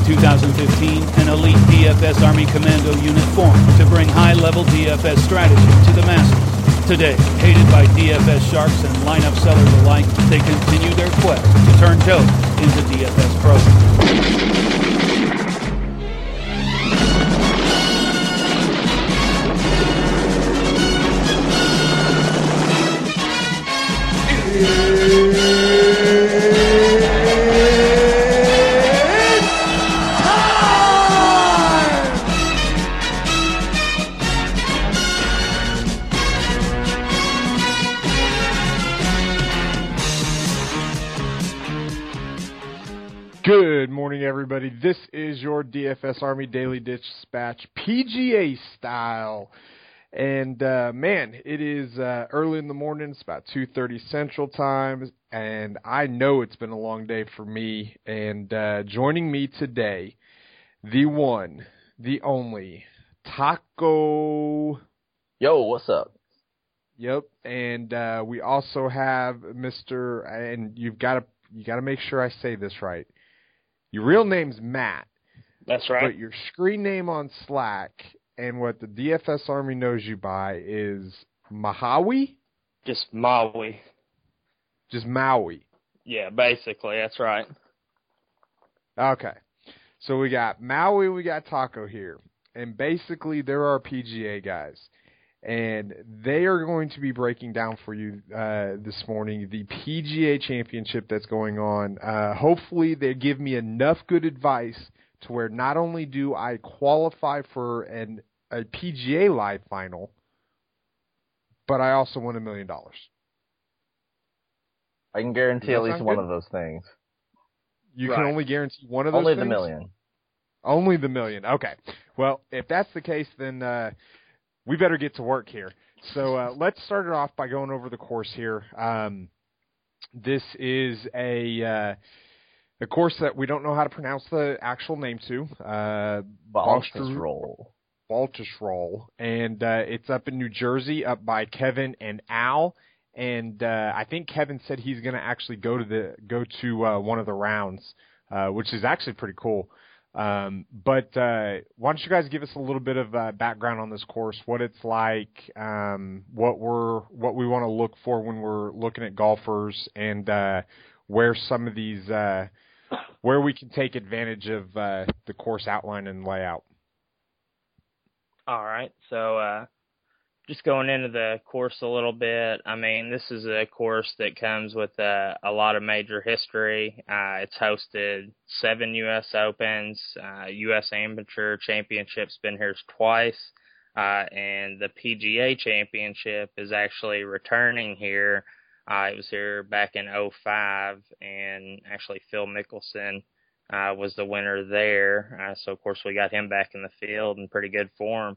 2015, an elite DFS Army Commando unit formed to bring high-level DFS strategy to the masses. Today, hated by DFS sharks and lineup sellers alike, they continue their quest to turn dope into DFS pros. Good morning, everybody. This is your DFS Army Daily Dispatch, PGA style. And, man, it is early in the morning. It's about 2:30 Central Time, and I know it's been a long day for me. And joining me today, the one, the only, Taco. Yo, what's up? Yep, and we also have Mr. And you got to make sure I say this right. Your real name's Matt. That's right. But your screen name on Slack and what the DFS Army knows you by is Mahawi? Just Maui. Just Maui. Yeah, basically, that's right. Okay. So we got Maui, we got Taco here. And basically, they're our PGA guys. And they are going to be breaking down for you this morning the PGA Championship that's going on. Hopefully, they give me enough good advice to where not only do I qualify for a PGA Live final, but I also win $1 million. I can guarantee at least one of those things. You can only guarantee one of those Only things? the million. Only the million. Okay. Well, if that's the case, then we better get to work here. So let's start it off by going over the course here. This is a course that we don't know how to pronounce the actual name to. Baltusrol. And it's up in New Jersey, up by Kevin and Al. And I think Kevin said he's going to actually go to one of the rounds, which is actually pretty cool. But why don't you guys give us a little bit of background on this course, what it's like, what we want to look for when we're looking at golfers, and where some of these where we can take advantage of the course outline and layout. All right, so just going into the course a little bit, I mean, this is a course that comes with a lot of major history. It's hosted 7 U.S. Opens, U.S. Amateur Championship's been here twice, and the PGA Championship is actually returning here. It was here back in 2005, and actually Phil Mickelson was the winner there. So, of course, we got him back in the field in pretty good form.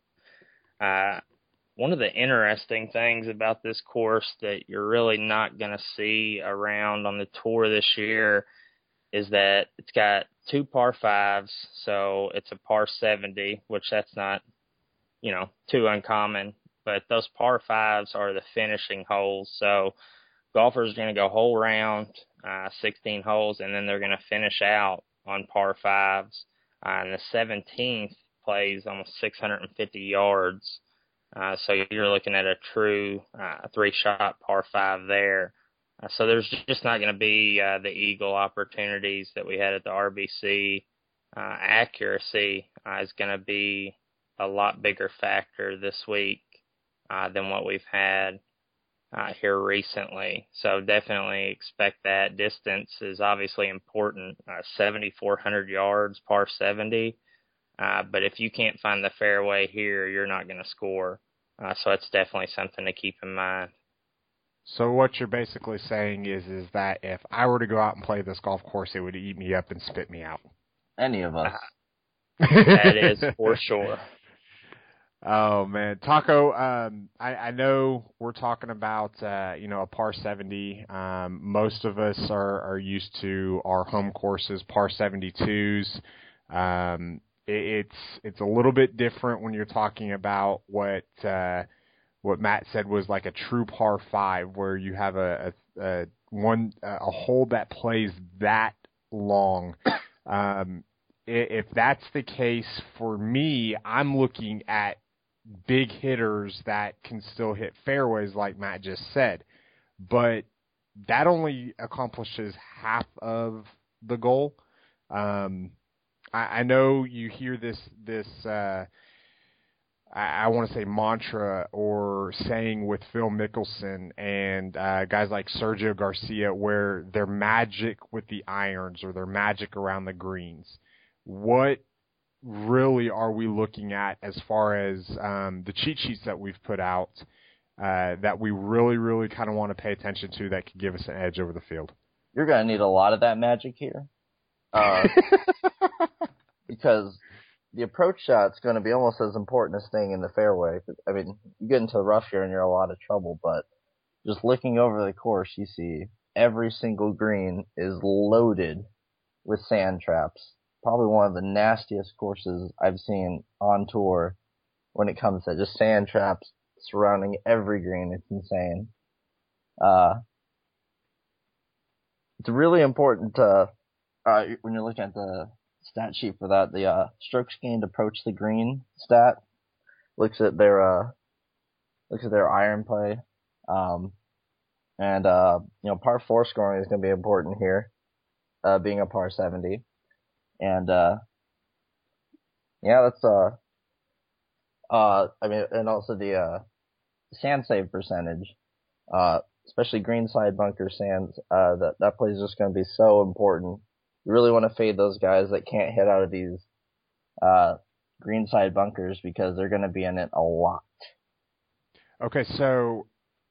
One of the interesting things about this course that you're really not going to see around on the tour this year is that it's got 2 par 5s, so it's a par 70, which that's not, too uncommon. But those par 5s are the finishing holes, so golfers are going to go whole round, 16 holes, and then they're going to finish out on par 5s. And the 17th plays almost 650 yards. So you're looking at a true 3-shot par 5 there. So there's just not going to be the eagle opportunities that we had at the RBC. Accuracy is going to be a lot bigger factor this week than what we've had here recently. So definitely expect that. Distance is obviously important. 7,400 yards, par 70. But if you can't find the fairway here, you're not going to score. So it's definitely something to keep in mind. So what you're basically saying is that if I were to go out and play this golf course, it would eat me up and spit me out. Any of us. That is for sure. Oh, man. Taco, I know we're talking about, a par 70. Most of us are used to our home courses, par 72s. It's a little bit different when you're talking about what Matt said was like a true par 5, where you have a hole that plays that long. if that's the case for me, I'm looking at big hitters that can still hit fairways like Matt just said. But that only accomplishes half of the goal. I know you hear this I want to say mantra or saying with Phil Mickelson and guys like Sergio Garcia where they're magic with the irons or they're magic around the greens. What really are we looking at as far as the cheat sheets that we've put out that we really, really kind of want to pay attention to that could give us an edge over the field? You're going to need a lot of that magic here. Because the approach shot's going to be almost as important as staying in the fairway. I mean, you get into the rough here and you're in a lot of trouble, but just looking over the course, you see every single green is loaded with sand traps. Probably one of the nastiest courses I've seen on tour when it comes to just sand traps surrounding every green. It's insane. It's really important to, when you're looking at the stat sheet for that, the strokes gained approach the green stat looks at their iron play, and par 4 scoring is going to be important here, being a par 70, and that's and also the sand save percentage, especially greenside bunker sands, that play is just going to be so important. You really want to fade those guys that can't hit out of these greenside bunkers because they're going to be in it a lot. Okay, so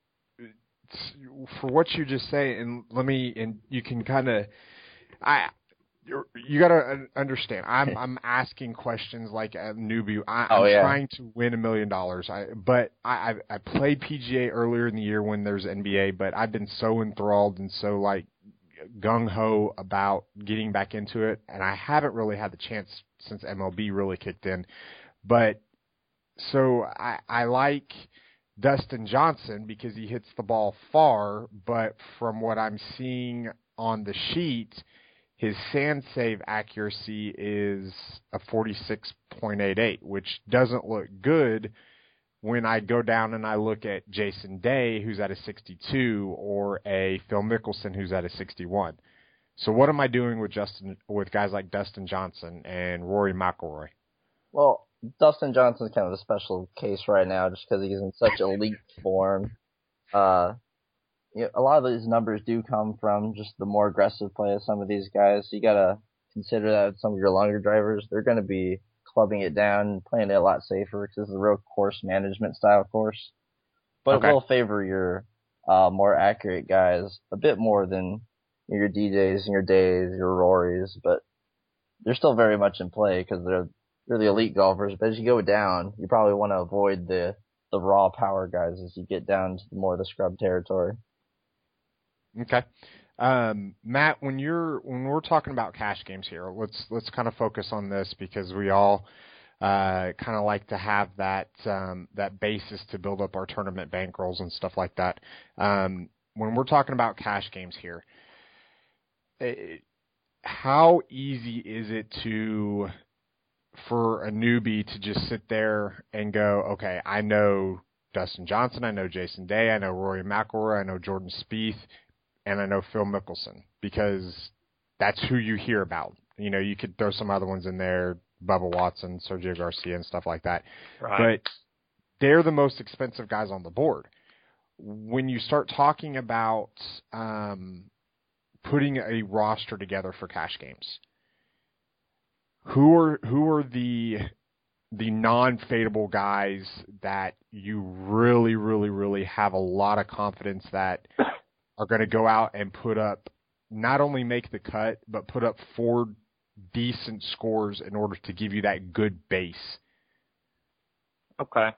for what you just say, and you can kind of, you got to understand. I'm asking questions like a newbie. I'm trying to win $1 million. But I played PGA earlier in the year when there's NBA, but I've been so enthralled and so like gung-ho about getting back into it, and I haven't really had the chance since MLB really kicked in. But so I like Dustin Johnson because he hits the ball far, but from what I'm seeing on the sheet, his sand save accuracy is a 46.88, which doesn't look good when I go down and I look at Jason Day, who's at a 62, or a Phil Mickelson, who's at a 61. So what am I doing with guys like Dustin Johnson and Rory McIlroy? Well, Dustin Johnson's kind of a special case right now just because he's in such elite form. A lot of these numbers do come from just the more aggressive play of some of these guys. So you got to consider that some of your longer drivers, they're going to be clubbing it down and playing it a lot safer because this is a real course management style course. But It will favor your more accurate guys a bit more than your DJs and your Days, your Rorys, but they're still very much in play because they're the elite golfers. But as you go down, you probably want to avoid the raw power guys as you get down to more of the scrub territory. Okay. Matt, when we're talking about cash games here, let's kind of focus on this because we all kind of like to have that basis to build up our tournament bankrolls and stuff like that. When we're talking about cash games here, how easy is it for a newbie to just sit there and go, okay, I know Dustin Johnson, I know Jason Day, I know Rory McIlroy, I know Jordan Spieth, and I know Phil Mickelson, because that's who you hear about. You could throw some other ones in there, Bubba Watson, Sergio Garcia, and stuff like that. Right. But they're the most expensive guys on the board. When you start talking about putting a roster together for cash games, who are the non-fadeable guys that you really, really, really have a lot of confidence that are going to go out and put up, not only make the cut, but put up 4 decent scores in order to give you that good base? Okay.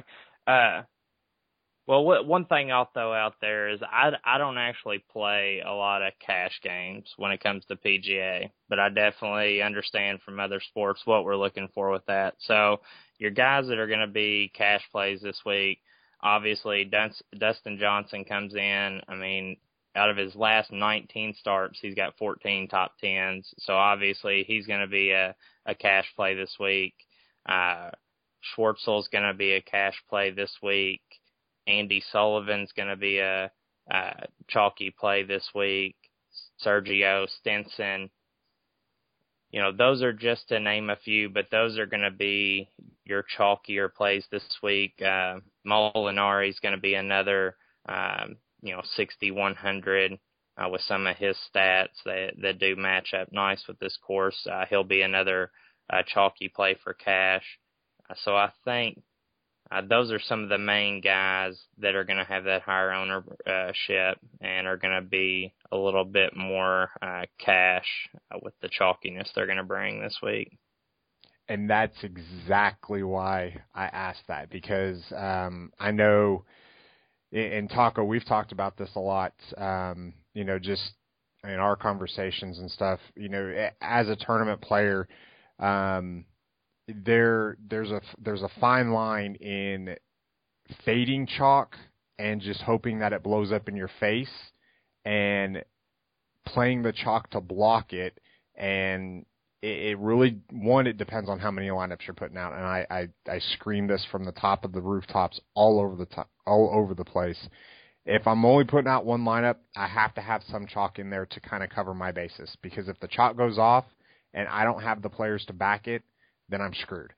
Well, one thing I'll throw out there is I don't actually play a lot of cash games when it comes to PGA, but I definitely understand from other sports what we're looking for with that. So your guys that are going to be cash plays this week, obviously Dustin Johnson comes in. I mean, out of his last 19 starts, he's got 14 top 10s. So obviously he's going to be a cash play this week. Schwartzel's going to be a cash play this week. Andy Sullivan's going to be a chalky play this week. Sergio Stinson. Those are just to name a few, but those are going to be your chalkier plays this week. Molinari's going to be another, 6,100 with some of his stats that do match up nice with this course. He'll be another chalky play for cash. So I think those are some of the main guys that are going to have that higher ownership and are going to be a little bit more cash with the chalkiness they're going to bring this week. And that's exactly why I asked that, because I know in Taco, we've talked about this a lot, just in our conversations and stuff, as a tournament player, there's a fine line in fading chalk and just hoping that it blows up in your face, and playing the chalk to block it. And it really, it depends on how many lineups you're putting out. And I scream this from the top of the rooftops all over the place. If I'm only putting out one lineup, I have to have some chalk in there to kind of cover my bases, because if the chalk goes off and I don't have the players to back it, then I'm screwed.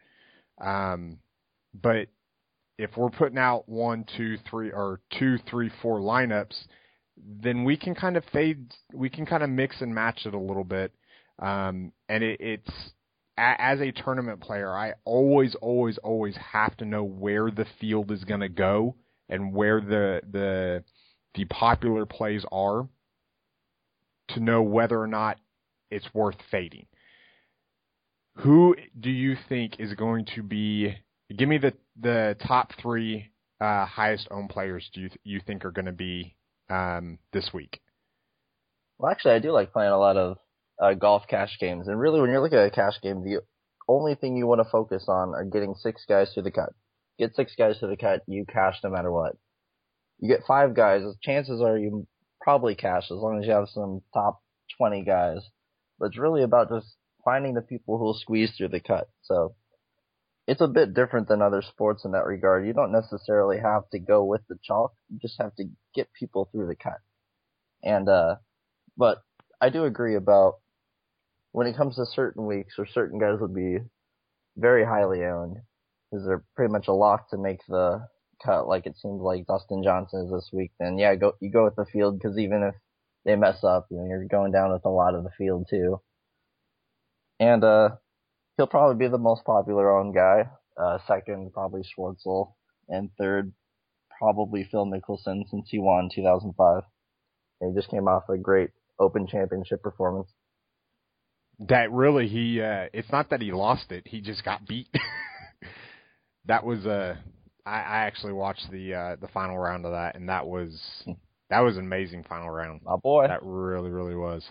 But if we're putting out 1, 2, 3, or 2, 3, 4 lineups, then we can kind of mix and match it a little bit. And it's as a tournament player, I always have to know where the field is going to go and where the popular plays are to know whether or not it's worth fading. Who do you think is going to be? Give me the top 3 highest owned players. Do you think are going to be this week? Well, actually, I do like playing a lot of golf cash games, and really, when you're looking at a cash game, the only thing you want to focus on are getting 6 guys through the cut. Get 6 guys through the cut, you cash no matter what. You get 5 guys, chances are you probably cash as long as you have some top 20 guys. But it's really about just finding the people who will squeeze through the cut. So it's a bit different than other sports in that regard. You don't necessarily have to go with the chalk. You just have to get people through the cut. And but I do agree about when it comes to certain weeks or certain guys would be very highly owned, because they're pretty much a lock to make the cut, like it seems like Dustin Johnson is this week. Then you go with the field, because even if they mess up, you're going down with a lot of the field too. And he'll probably be the most popular owned guy. Second, probably Schwartzel. And third, probably Phil Mickelson, since he won 2005. And he just came off a great Open Championship performance. That really, it's not that he lost it, he just got beat. That was I actually watched the final round of that, and that was an amazing final round. My boy. That really, really was.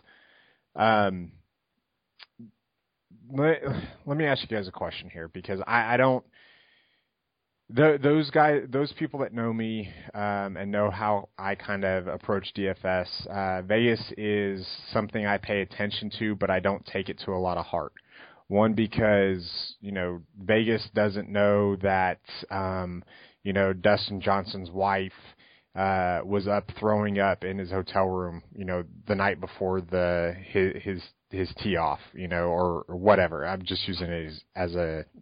Let me ask you guys a question here, because I don't. Those people that know me and know how I kind of approach DFS, Vegas is something I pay attention to, but I don't take it to a lot of heart. One, because Vegas doesn't know that Dustin Johnson's wife was up throwing up in his hotel room, the night before his tee off, or whatever. I'm just using it as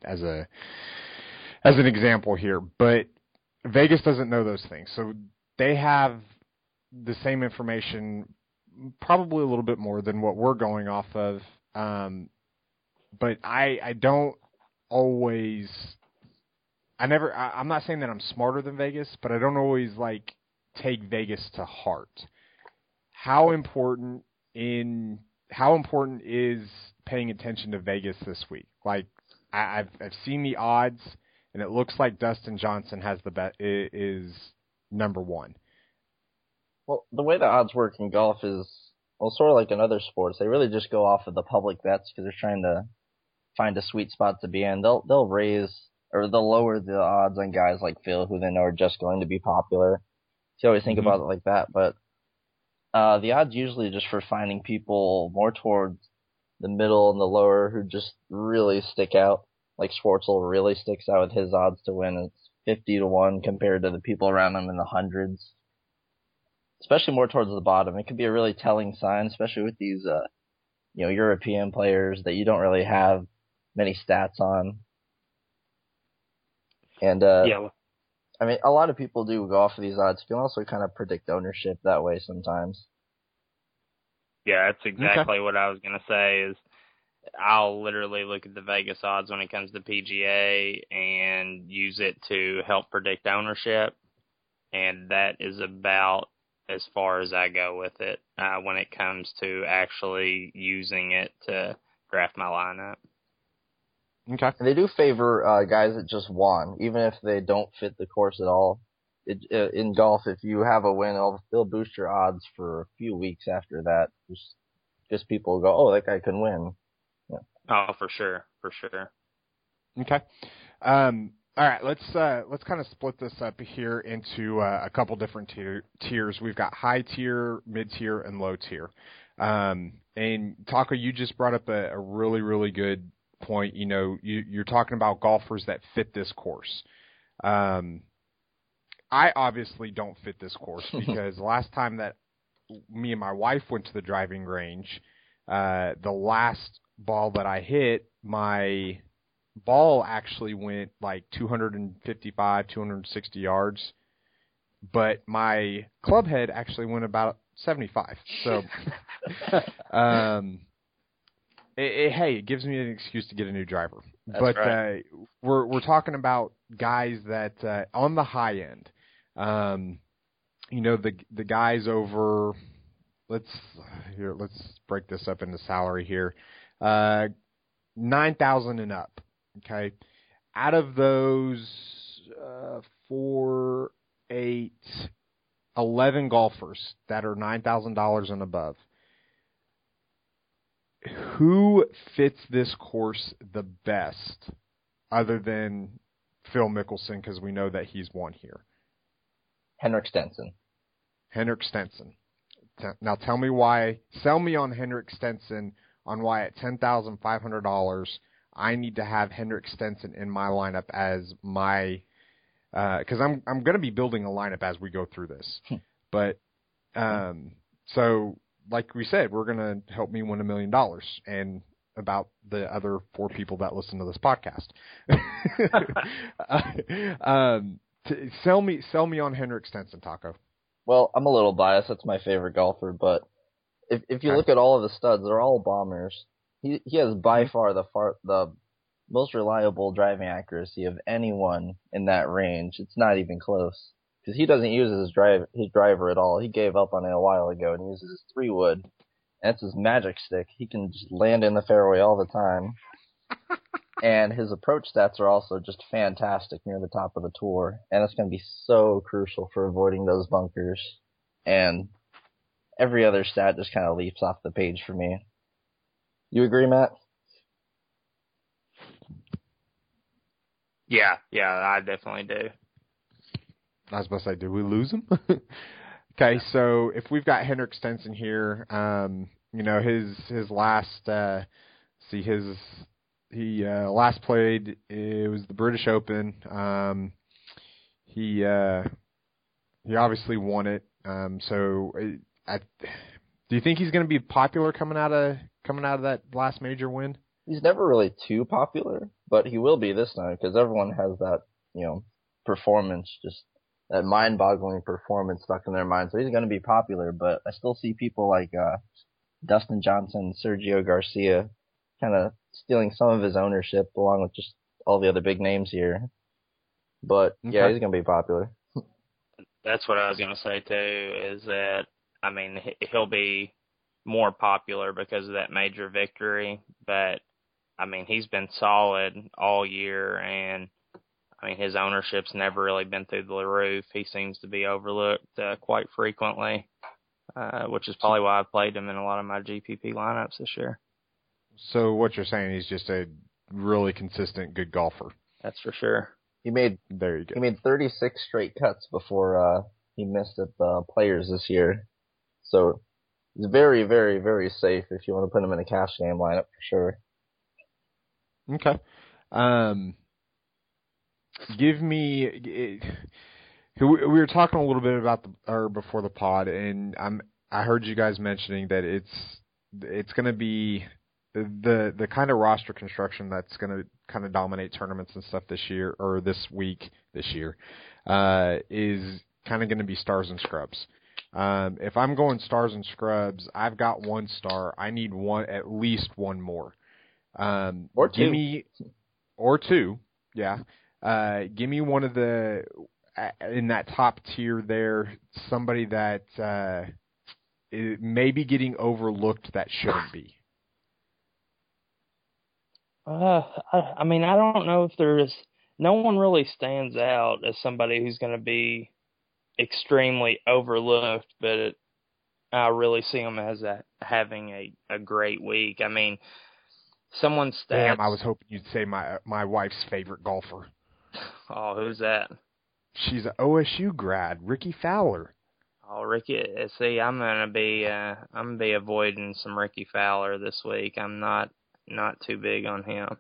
an example here, but Vegas doesn't know those things. So they have the same information, probably a little bit more than what we're going off of. But I don't always, I'm not saying that I'm smarter than Vegas, but I don't always take Vegas to heart. How important is paying attention to Vegas this week? I've seen the odds, and it looks like Dustin Johnson has is number 1. Well, the way the odds work in golf is, sort of like in other sports. They really just go off of the public bets, because they're trying to find a sweet spot to be in. They'll raise, or they'll lower the odds on guys like Phil, who they know are just going to be popular. So you always think about it like that. But The odds usually just for finding people more towards the middle and the lower who just really stick out. Like Schwartzel really sticks out with his odds to win. It's 50-1 compared to the people around him in the hundreds. Especially more towards the bottom. It could be a really telling sign, especially with these, European players that you don't really have many stats on. And, I mean, a lot of people do go off of these odds. You can also kind of predict ownership that way sometimes. Yeah, that's exactly what I was going to say is I'll literally look at the Vegas odds when it comes to PGA and use it to help predict ownership. And that is about as far as I go with it when it comes to actually using it to draft my lineup. Okay. And they do favor guys that just won, even if they don't fit the course at all. In golf, if you have a win, they'll boost your odds for a few weeks after that. Just people go, oh, that guy can win. Yeah. Oh, for sure. Okay. All right, let's kind of split this up here into a couple different tiers. We've got high tier, mid tier, and low tier. And Taco, you just brought up a really, really good point. You know, you're talking about golfers that fit this course. I obviously don't fit this course because the last time that me and my wife went to the driving range, the last ball that I hit, my ball actually went like 255, 260 yards, but my club head actually went about 75. So, it gives me an excuse to get a new driver. That's but right. We're talking about guys that on the high end. The guys over. Let's break this up into salary here. 9,000 and up. Okay, out of those 4, 8, 11 golfers that are $9,000 and above, who fits this course the best, other than Phil Mickelson, because we know that he's won here? Henrik Stenson. Henrik Stenson. Now tell me why. Sell me on Henrik Stenson on why at $10,500 I need to have Henrik Stenson in my lineup as my because I'm going to be building a lineup as we go through this. But so like we said, we're going to help me win $1 million and about the other 4 people that listen to this podcast. Sell me on Henrik Stenson, Taco. Well, I'm a little biased. That's my favorite golfer, but if you look at all of the studs, they're all bombers. He has by far the most reliable driving accuracy of anyone in that range. It's not even close because he doesn't use his driver at all. He gave up on it a while ago and uses his 3-wood. That's his magic stick. He can just land in the fairway all the time. And his approach stats are also just fantastic near the top of the tour. And it's going to be so crucial for avoiding those bunkers. And every other stat just kind of leaps off the page for me. You agree, Matt? Yeah, I definitely do. I was about to say, did we lose him? Okay, so if we've got Henrik Stenson here, his last, he last played, it was the British Open. He obviously won it. Do you think he's going to be popular coming out of that last major win? He's never really too popular, but he will be this time because everyone has that, performance, just that mind-boggling performance stuck in their mind. So he's going to be popular, but I still see people like Dustin Johnson, Sergio Garcia, kind of stealing some of his ownership along with just all the other big names here. But yeah, he's going to be popular. That's what I was going to say too, is that, I mean, he'll be more popular because of that major victory, but I mean, he's been solid all year, and I mean, his ownership's never really been through the roof. He seems to be overlooked quite frequently, which is probably why I've played him in a lot of my GPP lineups this year. So what you're saying, he's just a really consistent, good golfer. That's for sure. There you go. He made 36 straight cuts before he missed at the Players this year. So he's very, very, very safe if you want to put him in a cash game lineup for sure. Okay. Give me. We were talking a little bit about before the pod, and I heard you guys mentioning that it's going to be the kind of roster construction that's going to kind of dominate tournaments and stuff this year or this year is kind of going to be stars and scrubs. If I'm going stars and scrubs, I've got one star. I need at least one more. Or two. Or two, yeah. Give me one of the in that top tier there, somebody that may be getting overlooked that shouldn't be. I mean, I don't know if no one really stands out as somebody who's going to be extremely overlooked, but I really see him as having a great week. I mean, someone's stats. Damn, I was hoping you'd say my wife's favorite golfer. Oh, who's that? She's an OSU grad, Ricky Fowler. Oh, Ricky. See, I'm gonna be avoiding some Ricky Fowler this week. I'm not too big on him.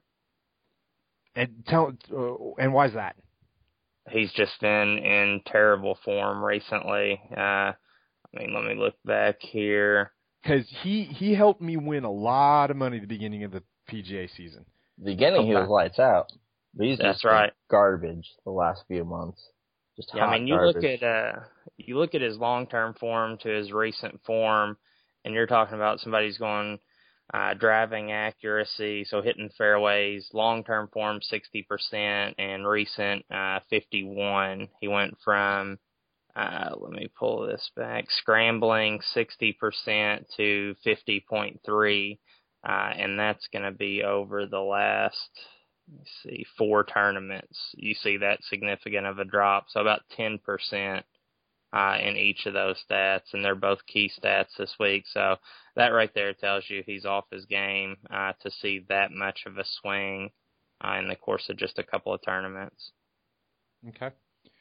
And why's that? He's just been in terrible form recently. I mean, let me look back here. Because he helped me win a lot of money at the beginning of the PGA season. Beginning, he was lights out. But he's That's just right. Garbage the last few months. Just Yeah, hot I mean, garbage. you look at his long-term form to his recent form, and you're talking about somebody who's going driving accuracy, so hitting fairways, long-term form 60%, and recent 51. He went from let me pull this back. Scrambling 60% to 50.3, and that's going to be over the last, let's see, 4 tournaments. You see that significant of a drop, so about 10% in each of those stats, and they're both key stats this week. So that right there tells you he's off his game to see that much of a swing in the course of just a couple of tournaments. Okay.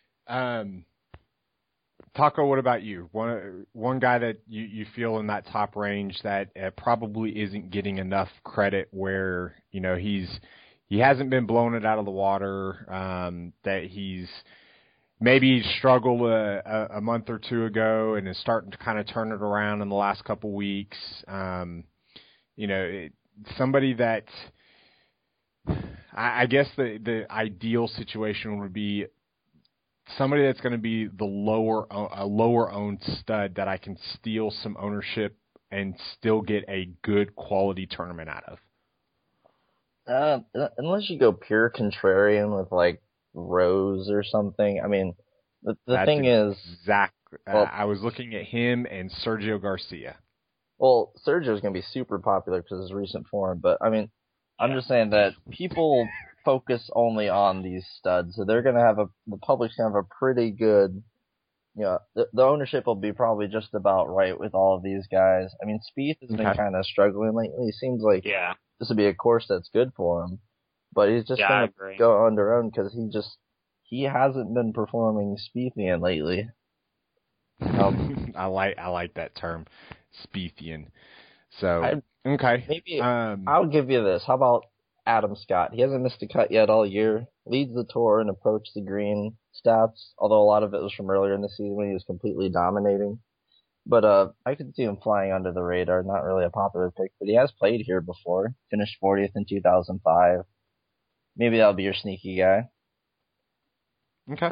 Taco, what about you? One guy that you feel in that top range that probably isn't getting enough credit, where he hasn't been blowing it out of the water, that he's maybe struggled a month or two ago and is starting to kind of turn it around in the last couple weeks. Somebody that I guess the ideal situation would be somebody that's going to be a lower owned stud that I can steal some ownership and still get a good quality tournament out of. Unless you go pure contrarian with like Rose or something. I mean, the thing is, I was looking at him and Sergio Garcia. Well, Sergio's going to be super popular because of his recent form, but I mean, I'm just saying that people focus only on these studs, so they're going to have the public's going to have a pretty good, the ownership will be probably just about right with all of these guys. I mean, Spieth has been kind of struggling lately. It seems like this would be a course that's good for him, but he's just going to go underowned because he hasn't been performing Spiethian lately. I like that term, Spiethian. So okay, maybe I'll give you this. How about Adam Scott? He hasn't missed a cut yet all year. Leads the tour in approach the green stats, although a lot of it was from earlier in the season when he was completely dominating. But I could see him flying under the radar. Not really a popular pick, but he has played here before. Finished 40th in 2005. Maybe that'll be your sneaky guy. Okay.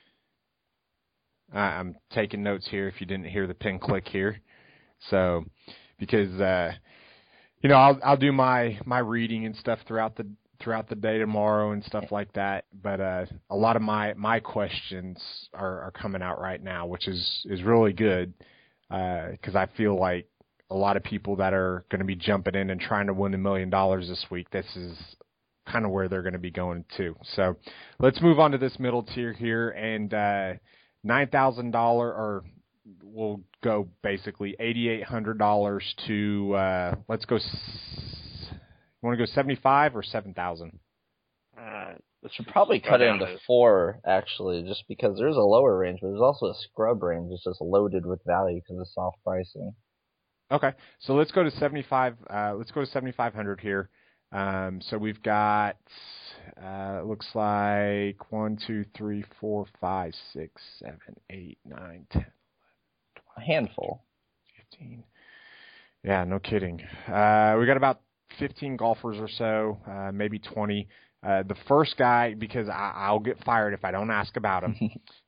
I'm taking notes here if you didn't hear the pin click here. So, because I'll do my reading and stuff throughout the day tomorrow and stuff like that. But a lot of my questions are coming out right now, which is really good, because I feel like a lot of people that are going to be jumping in and trying to win $1 million this week, this is kind of where they're going to be going to. So let's move on to this middle tier here, and $9,000, or we'll go basically $8,800 to let's go. You want to go 75 or 7,000? Should probably cut it into 4, actually, just because there's a lower range, but there's also a scrub range that's just loaded with value because of soft pricing. Okay, so let's go to 75. Let's go to 7,500 here. So we've got looks like 1, 2, 3, 4, 5, 6, 7, 8, 9, 10, 11, 12, A handful. 15. Yeah, no kidding. We got about 15 golfers or so, maybe 20. The first guy, because I'll get fired if I don't ask about him,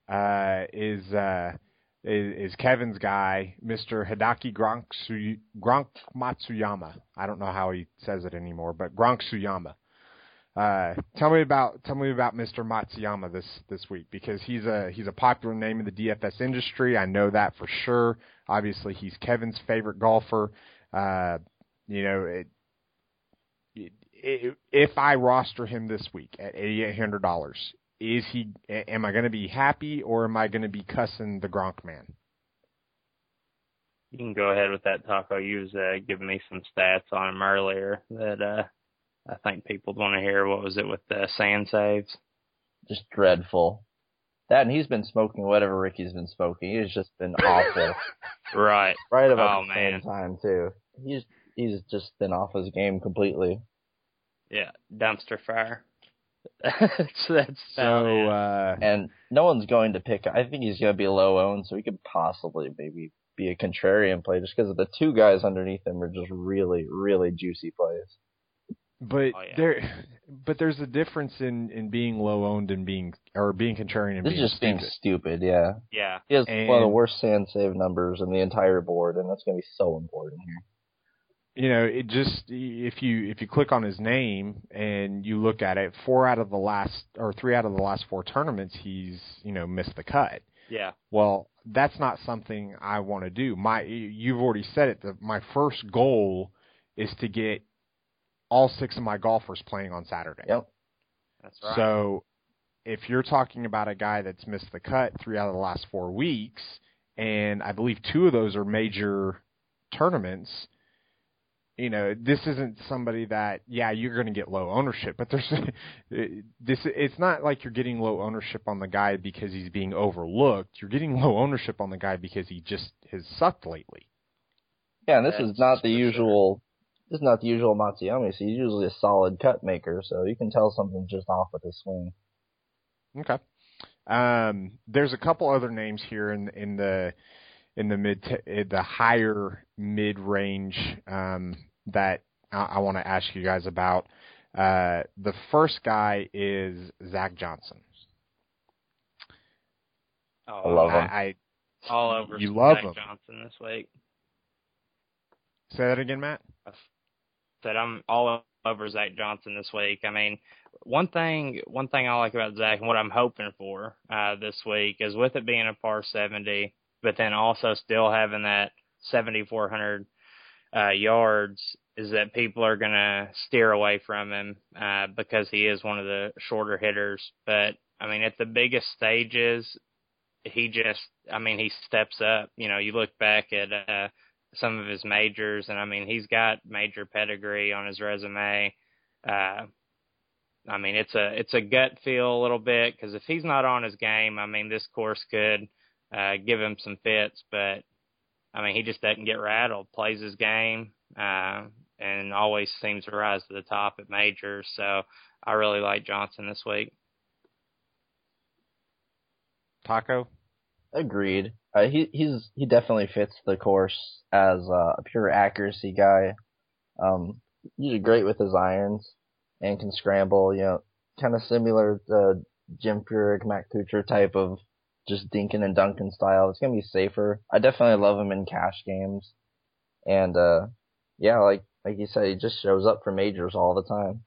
is Kevin's guy, Mr. Hideki Gronk Matsuyama. I don't know how he says it anymore, but Gronk Suyama. Tell me about Mr. Matsuyama this week, because he's a popular name in the DFS industry. I know that for sure. Obviously, he's Kevin's favorite golfer. If I roster him this week at $8,800, am I going to be happy, or am I going to be cussing the Gronk man? You can go ahead with that, Taco. You was giving me some stats on him earlier that I think people want to hear. What was it with the sand saves? Just dreadful. That, and he's been smoking whatever Ricky's been smoking. He's just been awful. Right. Right about the same time, too. He's just been off his game completely. Yeah, dumpster fire. That's and no one's going to pick. I think he's going to be low owned, so he could possibly maybe be a contrarian play just because of the two guys underneath him are just really, really juicy plays. But there's a difference in being low owned and being contrarian and this being is just being stupid. Yeah. Yeah. He has one of the worst sand save numbers in the entire board, and that's going to be so important here. You know, it just, if you click on his name and you look at it, 3 out of the last 4 tournaments, he's, missed the cut. Yeah. Well, that's not something I want to do. You've already said it. My first goal is to get all 6 of my golfers playing on Saturday. Yep. That's right. So if you're talking about a guy that's missed the cut 3 out of the last 4 weeks, and I believe 2 of those are major tournaments, this isn't somebody that, you're going to get low ownership, but it's not like you're getting low ownership on the guy because he's being overlooked. You're getting low ownership on the guy because he just has sucked lately. Yeah, and this is not the usual Matsuyama. He's usually a solid cut maker, so you can tell something's just off with his swing. Okay. There's a couple other names here in the higher mid range that I want to ask you guys about. The first guy is Zach Johnson. I love him. All over you love Zach him. Johnson this week. Say that again, Matt. That I'm all over Zach Johnson this week. I mean, one thing I like about Zach and what I'm hoping for this week is, with it being a par 70, but then also still having that 7,400 yards, is that people are going to steer away from him because he is one of the shorter hitters. But, I mean, at the biggest stages, he steps up. You look back at some of his majors, and, I mean, he's got major pedigree on his resume. I mean, it's a gut feel a little bit, because if he's not on his game, I mean, this course could give him some fits, but I mean, he just doesn't get rattled, plays his game, and always seems to rise to the top at majors. So I really like Johnson this week. Taco? Agreed. He definitely fits the course as a pure accuracy guy. Usually great with his irons and can scramble. Kind of similar to Jim Furyk, Matt Kuchar type of just dinking and dunking style. It's gonna be safer. I definitely love him in cash games, and like you said, he just shows up for majors all the time.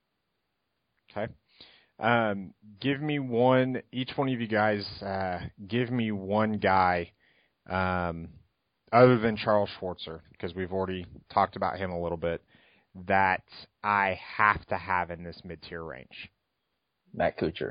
Okay. Give me one. Each one of you guys, give me one guy, other than Charles Schwartzer, because we've already talked about him a little bit, that I have to have in this mid-tier range. Matt Kuchar.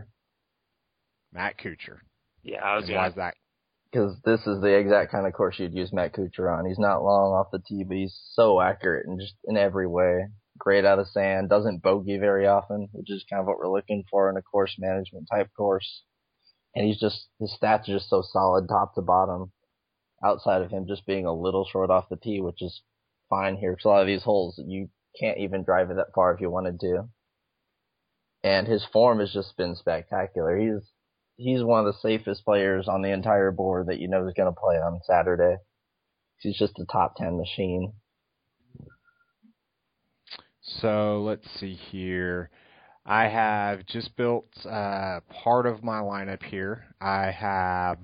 Yeah, I was going to. Why is that? Because this is the exact kind of course you'd use Matt Kuchar on. He's not long off the tee, but he's so accurate and just in every way. great out of sand, doesn't bogey very often, which is kind of what we're looking for in a course management type course. And his stats are just so solid top to bottom, outside of him just being a little short off the tee, which is fine here, because a lot of these holes, you can't even drive it that far if you wanted to. And his form has just been spectacular. He's one of the safest players on the entire board that you know is going to play on Saturday. He's just a top 10 machine. So let's see here. I have just built part of my lineup here. I have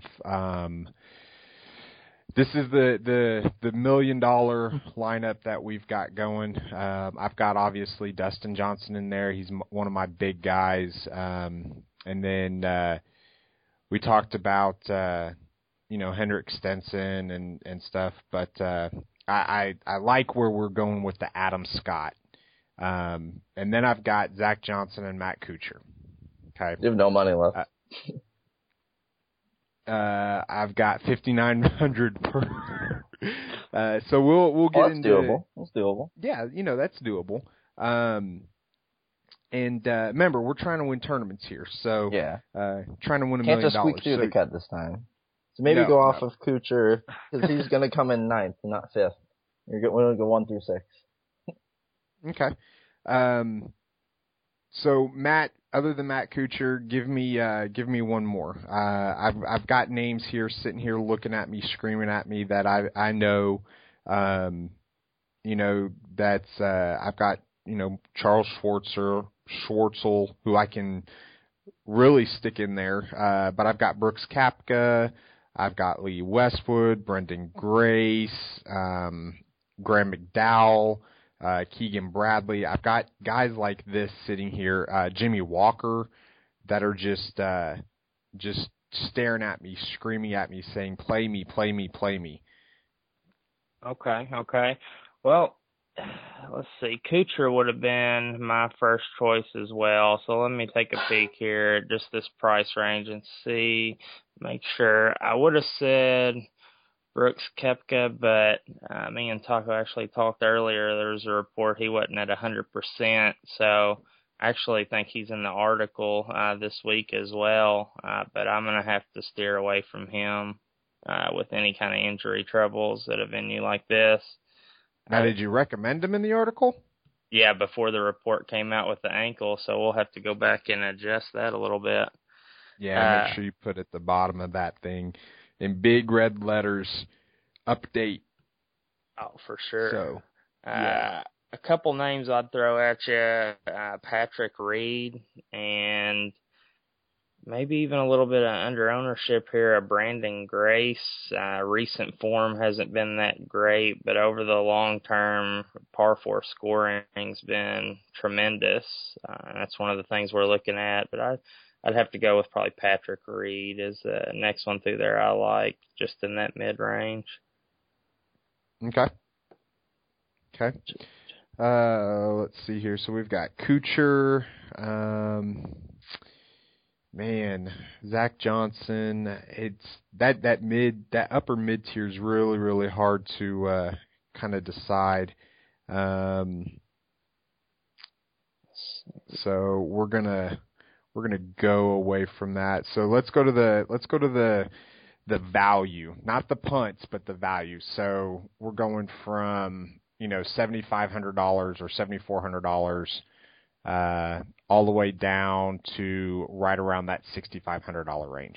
this is the $1 million lineup that we've got going. I've got obviously Dustin Johnson in there. He's one of my big guys. And then we talked about Henrik Stenson and stuff. But I like where we're going with the Adam Scott. And then I've got Zach Johnson and Matt Kuchar. Okay. You have no money left. I've got 5,900 per. So we'll get into. Doable. That's doable. Yeah, that's doable. And remember, we're trying to win tournaments here, so yeah, trying to win $1 million. Can't just squeak through the cut this time. So maybe go off of Kuchar, because he's going to come in 9th, not 5th. We're going to go 1 through 6. Okay. So Matt, other than Matt Kuchar, give me one more. I've got names here sitting here looking at me, screaming at me that I know. That's I've got Charles Schwartzel, who I can really stick in there. But I've got Brooks Koepka, I've got Lee Westwood, Brendan Grace, Graham McDowell, Keegan Bradley. I've got guys like this sitting here, Jimmy Walker, that are just staring at me, screaming at me, saying, "Play me, play me, play me." Okay. Well, let's see. Kuchar would have been my first choice as well. So let me take a peek here at just this price range and see, make sure. I would have said Brooks Koepka, but me and Taco actually talked earlier. There was a report he wasn't at 100%, so I actually think he's in the article this week as well, but I'm going to have to steer away from him with any kind of injury troubles at a venue like this. Now, did you recommend him in the article? Yeah, before the report came out with the ankle, so we'll have to go back and adjust that a little bit. Yeah, make sure you put at the bottom of that thing in big red letters, update. Oh, for sure. So, yeah. A couple names I'd throw at you, Patrick Reed, and maybe even a little bit of under ownership here of Brandon Grace. Recent form hasn't been that great, but over the long term, par 4 scoring's been tremendous. And that's one of the things we're looking at, but I'd have to go with probably Patrick Reed as the next one through there I like, just in that mid-range. Okay. Let's see here. So we've got Kuchar, Zach Johnson. It's that upper mid tier is really, really hard to kind of decide. So we're gonna go away from that. So let's go to the value, not the punts, but the value. So we're going from $7,500 or $7,400 all the way down to right around that $6,500 range.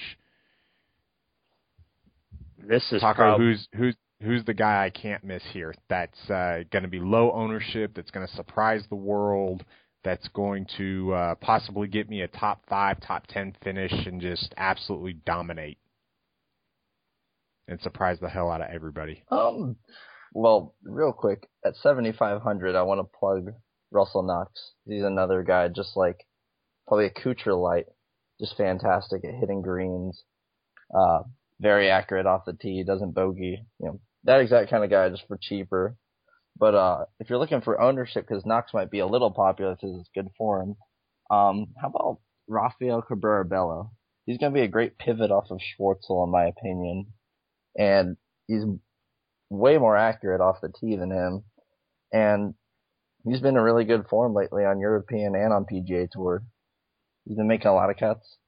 This is Taco. Who's the guy I can't miss here? That's going to be low ownership. That's going to surprise the world. That's going to possibly get me a top 5, top 10 finish and just absolutely dominate and surprise the hell out of everybody. Well, real quick, at 7,500, I want to plug Russell Knox. He's another guy, just like probably a Kuchar light, just fantastic at hitting greens, very accurate off the tee, doesn't bogey. That exact kind of guy, just for cheaper. But if you're looking for ownership, because Knox might be a little popular because it's good for him, how about Rafael Cabrera Bello? He's going to be a great pivot off of Schwartzel, in my opinion. And he's way more accurate off the tee than him. And He's been in really good form lately on European and on PGA Tour. He's been making a lot of cuts.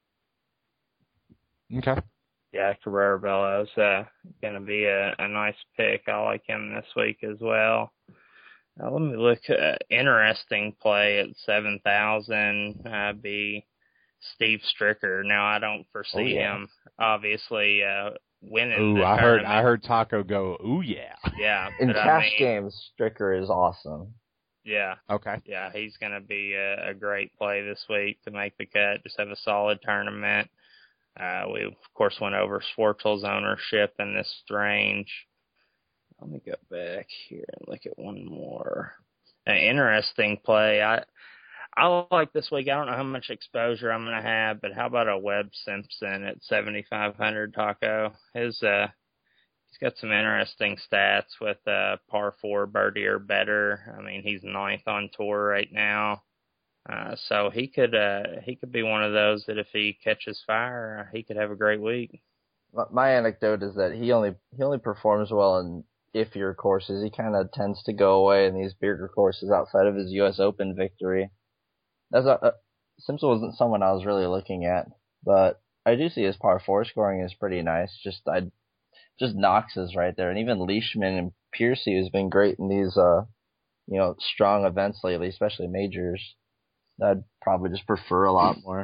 Okay. Yeah, Cabrera Bello's going to be a nice pick. I like him this week as well. Let me look. Interesting play at 7,000 be Steve Stricker. Now I don't foresee him obviously winning. Ooh, the I tournament. heard Taco go. Ooh yeah. Yeah, In cash games, Stricker is awesome. Yeah. Okay. Yeah, he's going to be a great play this week to make the cut. Just have a solid tournament. We of course went over Schwartzel's ownership in this range. Let me go back here and look at one more. An interesting play. I like this week. I don't know how much exposure I'm going to have, but how about a Webb Simpson at 7,500, Taco? He's got some interesting stats with par 4 birdie or better. I mean, he's 9th on tour right now. So he could be one of those that if he catches fire, he could have a great week. My anecdote is that he only performs well in iffier courses. He kind of tends to go away in these bigger courses outside of his U.S. Open victory. Simpson wasn't someone I was really looking at, but I do see his par 4 scoring is pretty nice. Just Knox is right there, and even Leishman and Piercy has been great in these strong events lately, especially majors. I'd probably just prefer a lot more.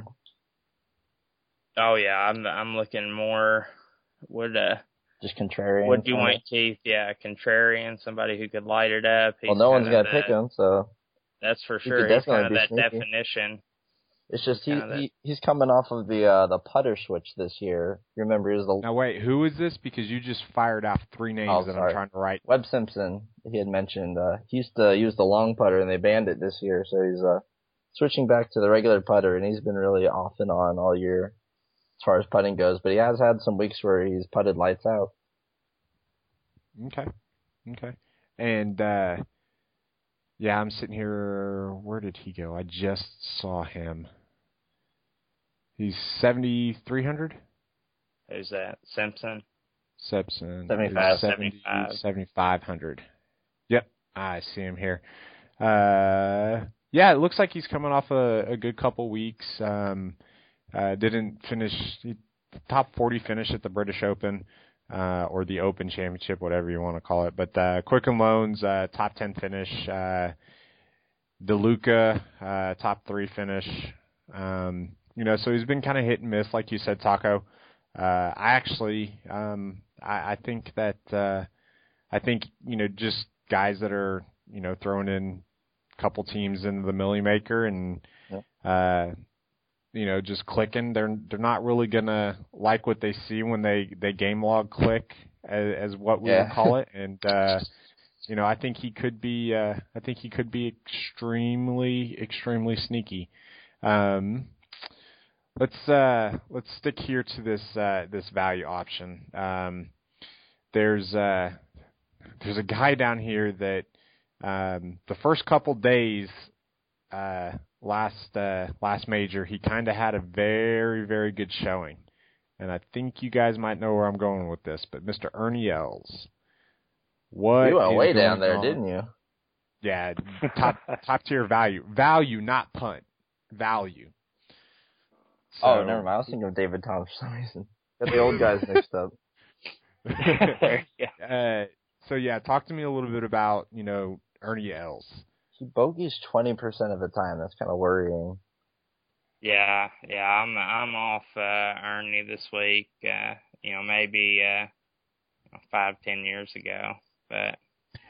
Oh yeah, I'm looking more. Just contrarian. Would you want Keith? Yeah, contrarian, somebody who could light it up. Well, no one's gonna pick him, so that's for sure. He's kind of that sneaky. definition. It's just he's coming off of the putter switch this year. You remember he was the. Now wait, who is this? Because you just fired off 3 names that I'm trying to write. Webb Simpson. He had mentioned he used to use the long putter and they banned it this year, so he's switching back to the regular putter, and he's been really off and on all year as far as putting goes. But he has had some weeks where he's putted lights out. Okay. And yeah, I'm sitting here. Where did he go? I just saw him. He's 7,300. Who's that? Simpson. 7,500. Yep, I see him here. Yeah, it looks like he's coming off a good couple weeks. Didn't finish top 40 finish at the British Open, or the Open Championship, whatever you want to call it. But Quicken Loans, top 10 finish. DeLuca, top 3 finish. So he's been kind of hit and miss, like you said, Taco. I think that just guys that are throwing in a couple teams into the Millie Maker and just clicking. They're not really gonna like what they see when they game log click, as what we would call it. And I think he could be extremely sneaky. Let's stick here to this value option. There's a guy down here that the first couple days last major, he kind of had a very, very good showing, and I think you guys might know where I'm going with this. But Mr. Ernie Els, what you went way down on? there, didn't you? Yeah, top tier value, not punt, value. So, never mind. I was thinking of David Tom for some reason. Got the old guys mixed up. So yeah, talk to me a little bit about Ernie Els. He bogeys 20% of the time. That's kind of worrying. Yeah, I'm off Ernie this week. Maybe 5-10 years ago, but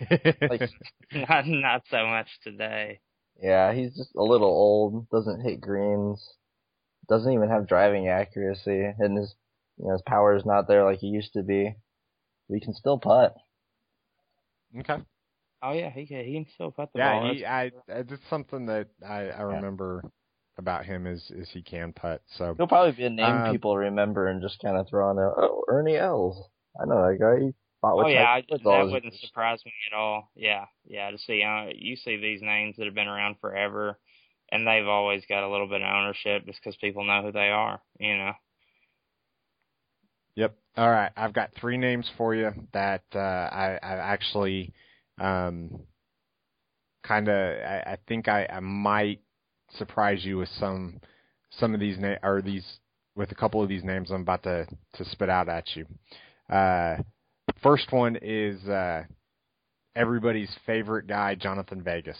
not so much today. Yeah, he's just a little old. Doesn't hit greens. Doesn't even have driving accuracy, and his power is not there like he used to be. But he can still putt. Okay. Oh yeah, he can still putt the ball. It's something that I remember about him is he can putt. So he'll probably be a name people remember and just kind of throw on there. Oh, Ernie Els. I know that guy. He fought with that wouldn't surprise me at all. Yeah, to see you see these names that have been around forever, and they've always got a little bit of ownership just because people know who they are. Yep. All right, I've got 3 names for you that I've actually I think I might surprise you with some of these with a couple of these names I'm about to spit out at you. First one is everybody's favorite guy, Jonathan Vegas.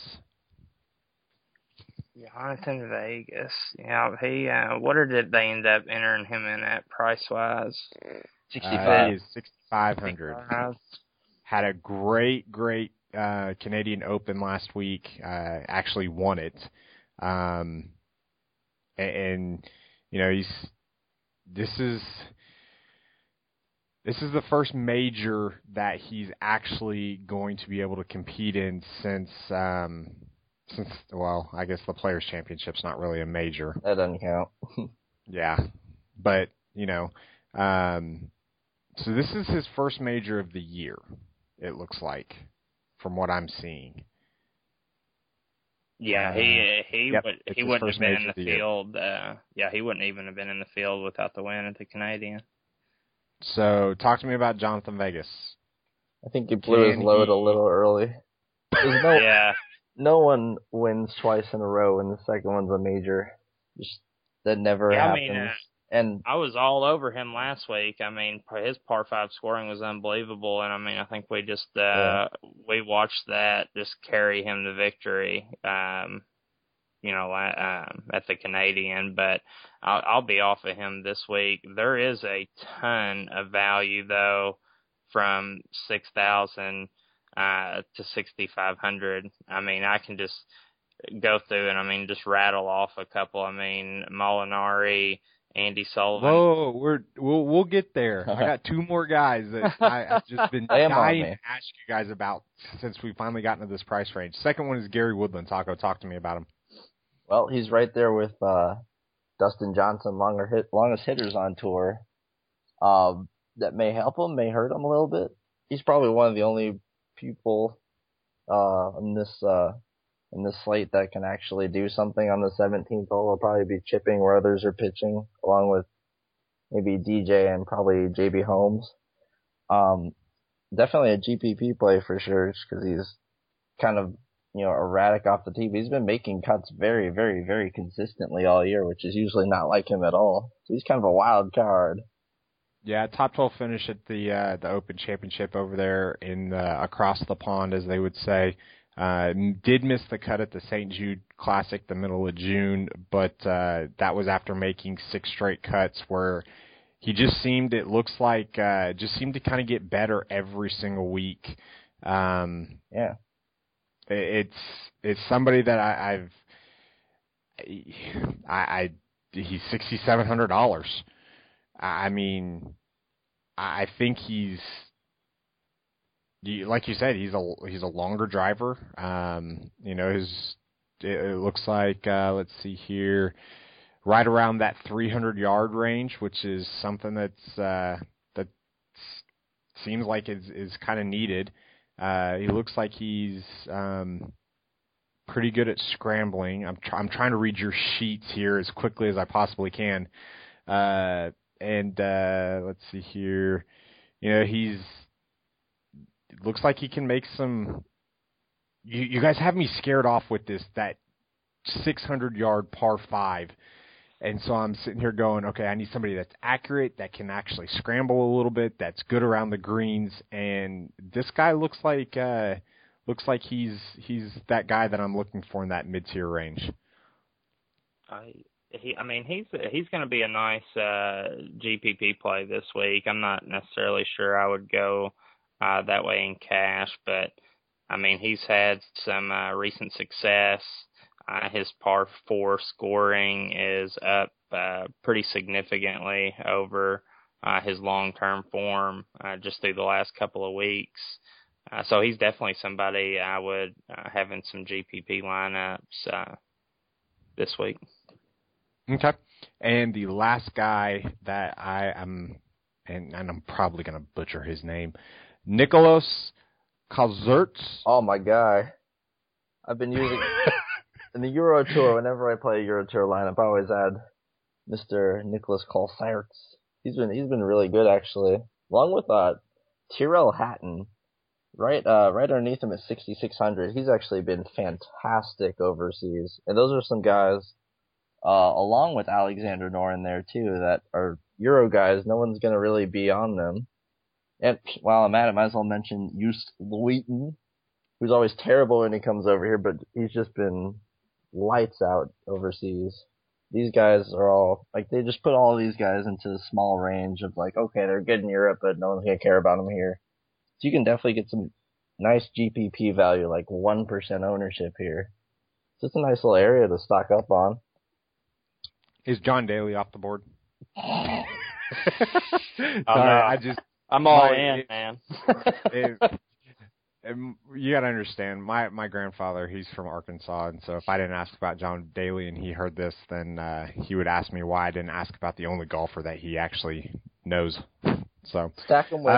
Jonathan Vegas. Yeah, he. What did they end up entering him in at price wise? 65. He is 6,500. Had a great Canadian Open last week. Actually won it. And you know, this is the first major that he's actually going to be able to compete in since well, I guess the Players Championship's not really a major. That doesn't count. Yeah, but you know, so this is his first major of the year. It looks like, from what I'm seeing. Yeah, he yep, wouldn't have been in the field. He wouldn't even have been in the field without the win at the Canadian. So, talk to me about Jonathan Vegas. I think he blew his load a little early. No one wins twice in a row, and the second one's a major. Just that never happens. And I was all over him last week. I mean, his par 5 scoring was unbelievable, and I mean, I think we just we watched that just carry him to victory. At the Canadian, but I'll be off of him this week. There is a ton of value though, from 6,000 to 6,500. I mean, I can just go through and I mean just rattle off a couple. I mean, Molinari, Andy Sullivan. Whoa, we'll get there. I got 2 more guys that I've just been dying to ask you guys about since we finally got into this price range. Second one is Gary Woodland. Taco, talk to me about him. Well, he's right there with Dustin Johnson, longest hitters on tour. That may help him, may hurt him a little bit. He's probably one of the only people in this slate that can actually do something on the 17th hole. He'll probably be chipping where others are pitching, along with maybe DJ and probably JB Holmes. Definitely a GPP play for sure, just because he's kind of erratic off the tee. But he's been making cuts very, very, very consistently all year, which is usually not like him at all. So he's kind of a wild card. Yeah, top 12 finish at the Open Championship over there in across the pond, as they would say. Did miss the cut at the St. Jude Classic the middle of June, but that was after making 6 straight cuts where he just seemed to kind of get better every single week. Yeah. It's somebody that he's $6,700. I mean, I think he's, like you said, he's a longer driver. It looks like let's see here, right around that 300-yard range, which is something that seems like is kind of needed. He looks like he's pretty good at scrambling. I'm trying to read your sheets here as quickly as I possibly can. Let's see here. It looks like he can make some. You guys have me scared off with that 600-yard par 5. And so I'm sitting here going, okay, I need somebody that's accurate, that can actually scramble a little bit, that's good around the greens, and this guy looks like he's that guy that I'm looking for in that mid-tier range. He's going to be a nice GPP play this week. I'm not necessarily sure I would go that way in cash, but I mean he's had some recent success. His par 4 scoring is up pretty significantly over his long-term form just through the last couple of weeks. So he's definitely somebody I would have in some GPP lineups this week. Okay. And the last guy that I am, and I'm probably going to butcher his name, Nicholas Kozerts. Oh, my guy. I've been using... In the Euro Tour, whenever I play a Euro Tour lineup, I always add Mr. Nicholas Kozerts. He's been really good, actually. Along with Tyrrell Hatton. right underneath him at 6,600. He's actually been fantastic overseas, and those are some guys, along with Alexander Norin there too, that are Euro guys. No one's gonna really be on them. And while I'm at it, might as well mention Joost Luiten, who's always terrible when he comes over here, but he's just been lights out overseas. These guys are all, like, they just put all these guys into a small range of, like, okay, they're good in Europe, but no one's going to care about them here. So you can definitely get some nice GPP value, like 1% ownership here. So it's a nice little area to stock up on. Is John Daly off the board? Oh, Sorry, no. I'm all in, man. You got to understand, my grandfather, he's from Arkansas, and so if I didn't ask about John Daly and he heard this, then he would ask me why I didn't ask about the only golfer that he actually knows. So stack him with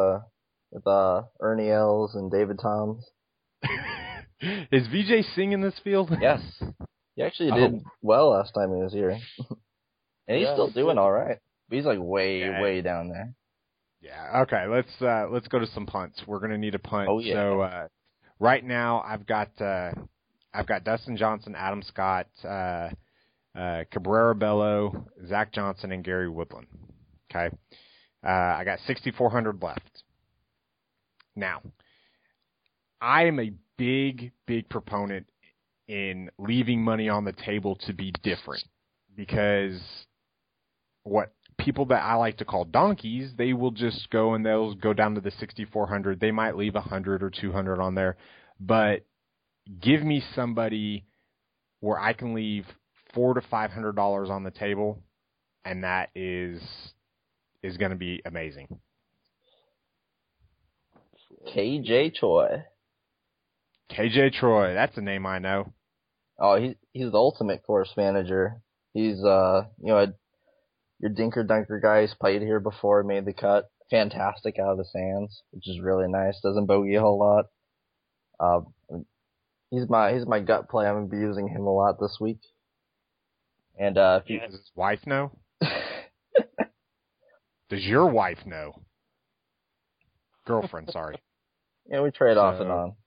Ernie Els and David Toms. Is Vijay Singh in this field? Yes, he actually did well last time he was here, and he's still doing all right. But he's like way down there. Yeah. Okay. Let's go to some punts. We're gonna need a punt. Oh yeah. So right now I've got Dustin Johnson, Adam Scott, Cabrera Bello, Zach Johnson, and Gary Woodland. Okay. I got 6,400 left. Now, I am a big proponent in leaving money on the table to be different, because what people that I like to call donkeys, they will just go and they'll go down to the 6,400. They might leave 100 or 200 on there, but give me somebody where I can leave $400 to $500 on the table, and that is going to be amazing. KJ Choi. KJ Troy, that's a name I know. Oh, he's the ultimate course manager. He's your dinker dunker guy. He's played here before, made the cut. Fantastic out of the sands, which is really nice. Doesn't bogey a whole lot. He's my gut play. I'm gonna be using him a lot this week. And does his wife know? Does your wife know? Girlfriend, sorry. Yeah, we trade off and on.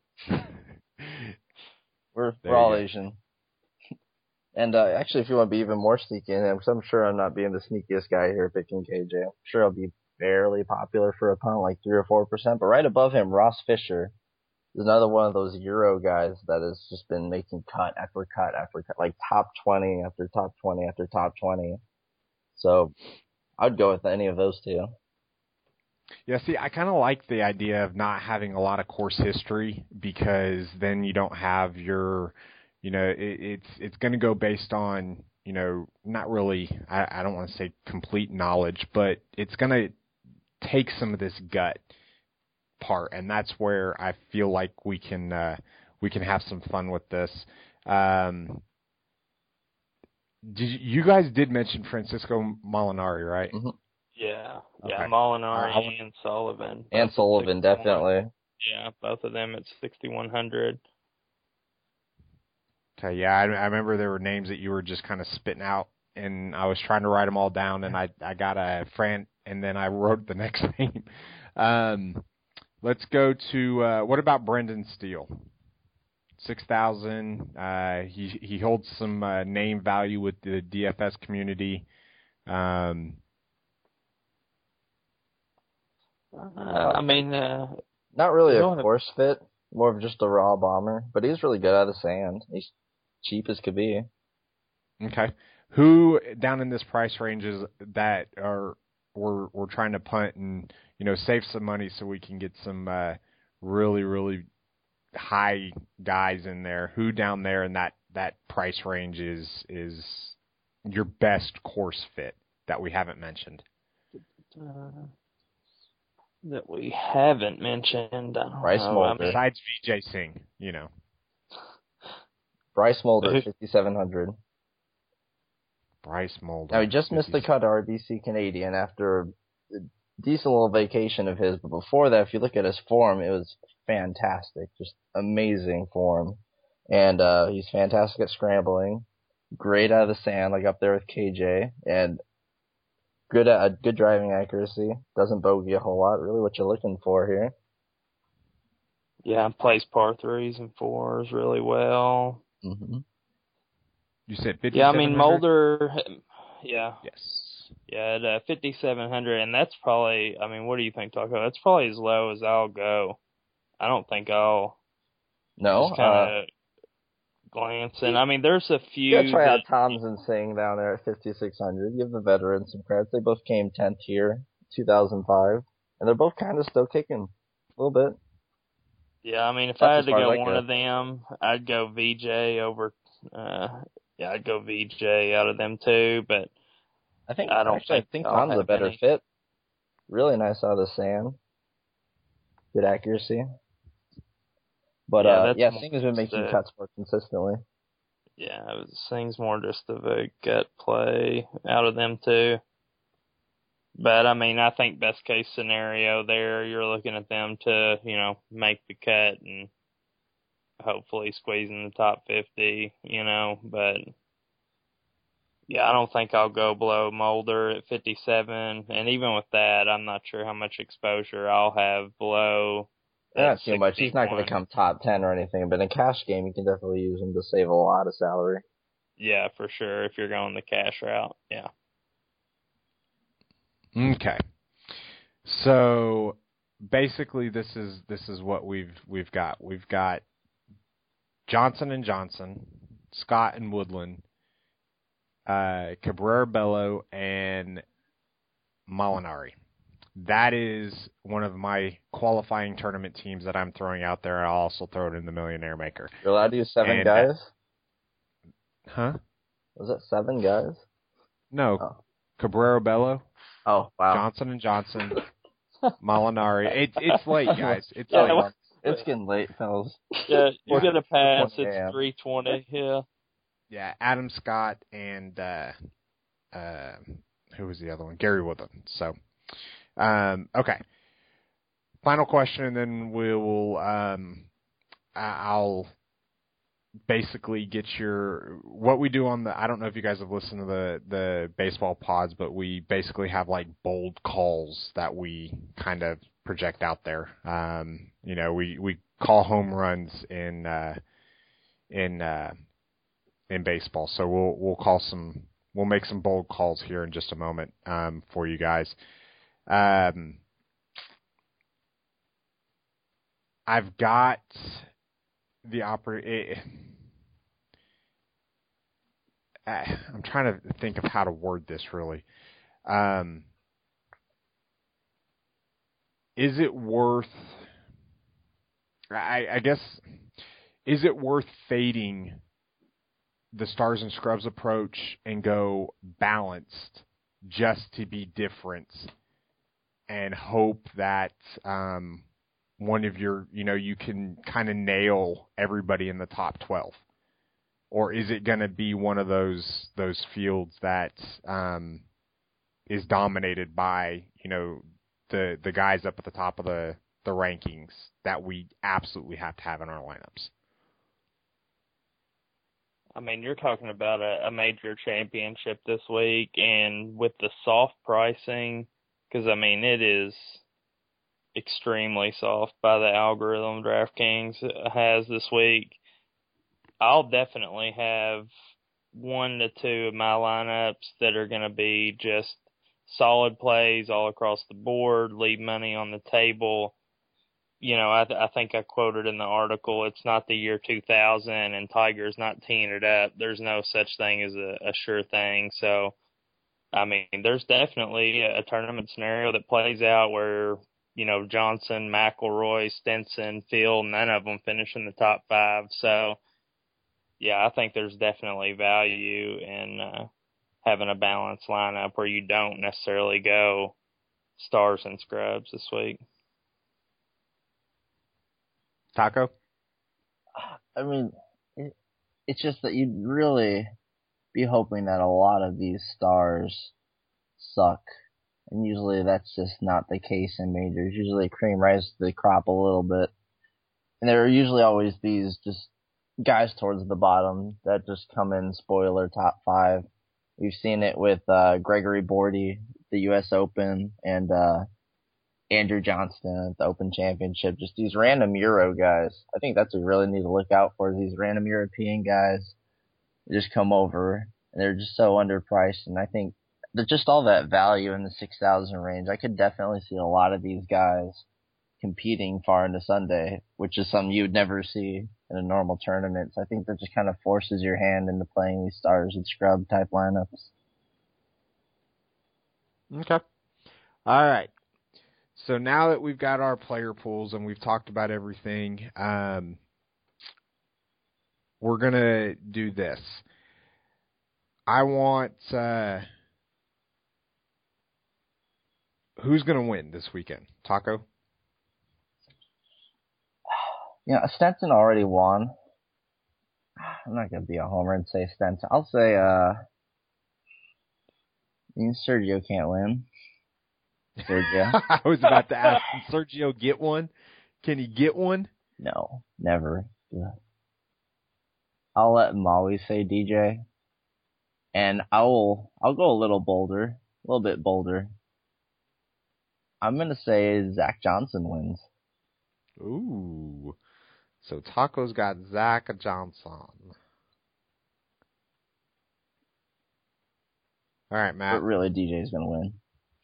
We're all Asian. And actually, if you want to be even more sneaky in him, because I'm sure I'm not being the sneakiest guy here picking KJ. I'm sure I'll be fairly popular for a punt, like 3 or 4%. But right above him, Ross Fisher is another one of those Euro guys that has just been making cut after cut after cut, like top 20 after top 20 after top 20. So I'd go with any of those two. Yeah, see, I kind of like the idea of not having a lot of course history, because then you don't have your, it's going to go based on, not really, I don't want to say complete knowledge, but it's going to take some of this gut part, and that's where I feel like we can have some fun with this. You guys did mention Francisco Molinari, right? Mm-hmm. Yeah, okay. Molinari and Sullivan. And Sullivan, definitely. Yeah, both of them at 6,100. Okay, yeah, I remember there were names that you were just kind of spitting out, and I was trying to write them all down, and I got a Fran, and then I wrote the next name. Let's go to what about Brendan Steele? 6,000. He holds some name value with the DFS community. Not really a course fit, more of just a raw bomber, but he's really good out of the sand. He's cheap as could be. Okay. Who down in this price range is that we're trying to punt and save some money so we can get some really high guys in there? Who down there in that price range is your best course fit that we haven't mentioned? That we haven't mentioned. Bryce Mulder. Besides Vijay Singh, Bryce Mulder, 5,700. Bryce Mulder. Now, he just missed the cut RBC Canadian after a decent little vacation of his, but before that, if you look at his form, it was fantastic. Just amazing form. And he's fantastic at scrambling. Great out of the sand, like up there with KJ. And good driving accuracy. Doesn't bogey a whole lot. Really what you're looking for here. Yeah, plays par 3s and 4s really well. Mm-hmm. You said 5,700? Yeah, I mean, Mulder, yeah. Yes. Yeah, at 5,700, and that's probably, I mean, what do you think, Taco? That's probably as low as I'll go. I don't think I'll No, just kind of glance in. I mean, there's a few. you gotta try out Tom's and Singh down there at 5,600. Give the veterans some credit. They both came 10th here, 2005, and they're both kind of still kicking a little bit. Yeah, I mean, if That's I had as to far as go I one go. of them, I'd go VJ over. I'd go VJ out of them two, but I think I don't think I'll Tom's a have better any. fit. Really nice out of the sand. Good accuracy. But Singh has been making cuts more consistently. Yeah, Singh's more just of a gut play out of them two. But, I mean, I think best case scenario there, you're looking at them to, make the cut and hopefully squeeze in the top 50, but yeah, I don't think I'll go below Mulder at 57. And even with that, I'm not sure how much exposure I'll have below. Not too much. It's not going to come top 10 or anything, but in a cash game, you can definitely use them to save a lot of salary. Yeah, for sure. If you're going the cash route, yeah. Okay. So basically, this is what we've got. We've got Johnson and Johnson, Scott and Woodland, Cabrera Bello, and Molinari. That is one of my qualifying tournament teams that I'm throwing out there. I'll also throw it in the Millionaire Maker. You're allowed to use 7 guys? Huh? Was it 7 guys? No. Oh. Cabrera Bello. Oh, wow. Johnson and Johnson. Molinari. It's late, guys. It's late. It's getting late, fellas. Yeah, you get a pass. It's 3:20. Yeah. Yeah, Adam Scott and who was the other one? Gary Woodland. So, okay. Final question, and then we'll I'll basically get what we do on the. I don't know if you guys have listened to the baseball pods, but we basically have like bold calls that we kind of project out there. We call home runs in baseball. So we'll make some bold calls here in just a moment for you guys. I've got the I'm trying to think of how to word this really. Is it worth? I guess. Is it worth fading the Stars and Scrubs approach and go balanced just to be different and hope that one of your, you can kind of nail everybody in the top 12? Or is it going to be one of those fields that is dominated by, the guys up at the top of the rankings that we absolutely have to have in our lineups? I mean, you're talking about a major championship this week, and with the soft pricing, because, I mean, it is extremely soft by the algorithm DraftKings has this week. I'll definitely have 1 to 2 of my lineups that are going to be just solid plays all across the board, leave money on the table. I think I quoted in the article, it's not the year 2000 and Tiger's not teeing it up. There's no such thing as a sure thing. So, I mean, there's definitely a tournament scenario that plays out where, Johnson, McIlroy, Stenson, Field, none of them finish in the top 5. So, yeah, I think there's definitely value in having a balanced lineup where you don't necessarily go Stars and Scrubs this week. Taco? I mean, it's just that you'd really be hoping that a lot of these stars suck. And usually that's just not the case in majors. Usually cream rises to the crop a little bit. And there are usually always these just guys towards the bottom that just come in spoiler top 5. We've seen it with Gregory Bordy, the U.S. Open, and Andrew Johnston at the Open Championship. Just these random Euro guys. I think that's what we really need to look out for, these random European guys that just come over, and they're just so underpriced. And I think that just all that value in the 6,000 range, I could definitely see a lot of these guys competing far into Sunday, which is something you would never see in a normal tournament. So I think that just kind of forces your hand into playing these stars and scrub type lineups. Okay. All right. So now that we've got our player pools and we've talked about everything, we're going to do this. I want who's going to win this weekend? Taco? Yeah, Stenson already won. I'm not going to be a homer and say Stenson. I'll say Sergio can't win. Sergio. I was about to ask, can Sergio get one? Can he get one? No, never. Yeah. I'll let Maui say DJ. And I'll go a little bit bolder. I'm going to say Zach Johnson wins. Ooh. So Taco's got Zach Johnson. All right, Matt. But really, DJ's going to win.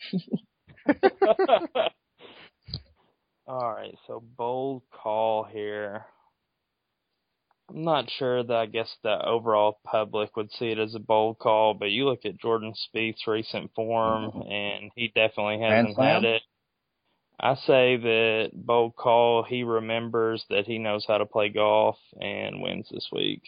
All right, so bold call here. I'm not sure that I guess the overall public would see it as a bold call, but you look at Jordan Spieth's recent form, and he definitely hasn't had it. I say that bold call, he remembers that he knows how to play golf and wins this week.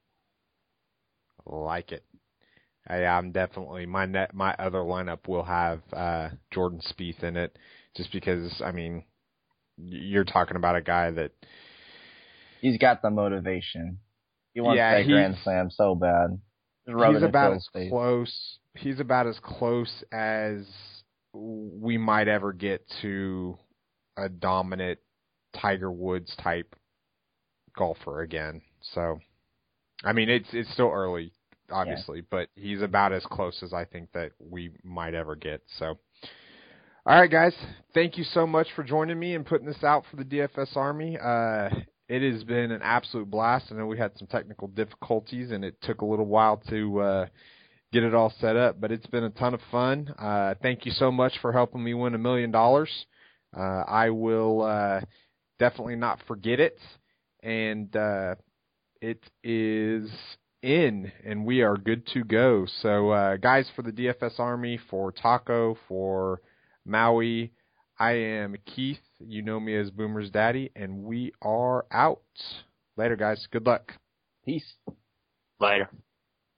Like it. I'm definitely, my other lineup will have Jordan Spieth in it, just because, I mean, you're talking about a guy that... He's got the motivation. He wants that Grand Slam so bad. He's about as close as we might ever get to a dominant Tiger Woods type golfer again. So, I mean, it's still early, obviously, but he's about as close as I think that we might ever get. So, all right, guys, thank you so much for joining me and putting this out for the DFS Army. It has been an absolute blast. I know we had some technical difficulties, and it took a little while to get it all set up, but it's been a ton of fun. Thank you so much for helping me win $1 million. I will definitely not forget it, and it is in, and we are good to go. So, guys, for the DFS Army, for Taco, for Maui, I am Keith. You know me as Boomer's Daddy, and we are out. Later, guys. Good luck. Peace. Later.